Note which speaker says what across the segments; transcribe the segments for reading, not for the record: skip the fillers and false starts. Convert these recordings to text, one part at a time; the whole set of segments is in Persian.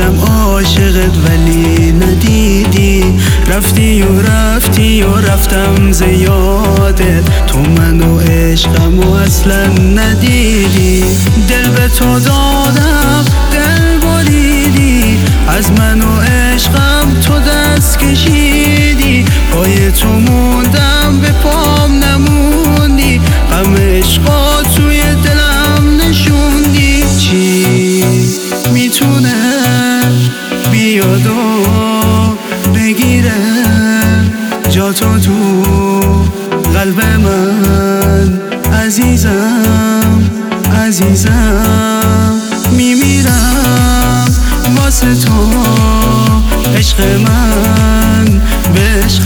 Speaker 1: شدم عاشقت ولی ندیدی، رفتی و رفتم زیادت، تو منو عشقمو اصلا ندیدی. دل به تو دادم دل بریدی، از منو عشقم تو دست کشیدی، پای تو موندم به پام نموندی، غم عشقا توی دلم نشوندی. چی میتونه بیاد و بگیره جاتو تو قلب من؟ عزیزم عزیزم میمیرم واسه تو، عشق من به عشق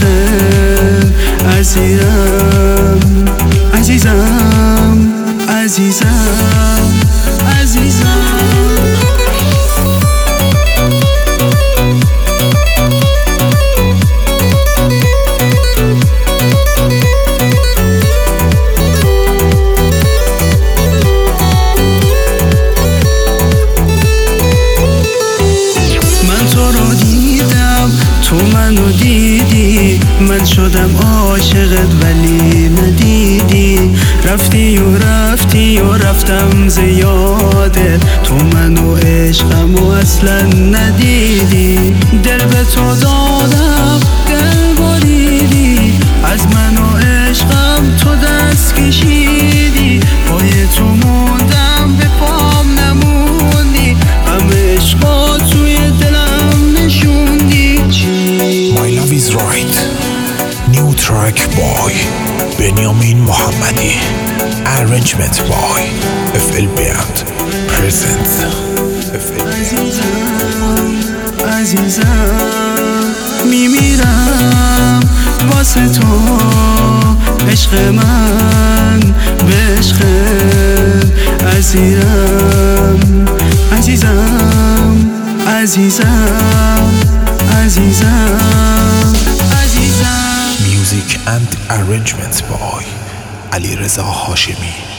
Speaker 1: اسیرم. عزیزم عزیزم عزیزم تو منو دیدی، من شدم عاشقت ولی ندیدی، رفتی و رفتم زیادت، تو منو عشقمو اصلا ندیدی. دل به تو دادم دل بریدی، از منو عشقم تو دست کشیدی، پای تو موندم به پام نموندی، غم عشقا توی دلم نشوندی.
Speaker 2: My love is right. New track by Benjamin Mohammadi. Arrangement by FL Band. Presents FL
Speaker 1: عزیزم میمیرم واسه تو، عشق من به عشق اسیرم. عزیزم عزیزم عزیزم عزیزم.
Speaker 2: Music and arrangements by Ali Reza Hashemi.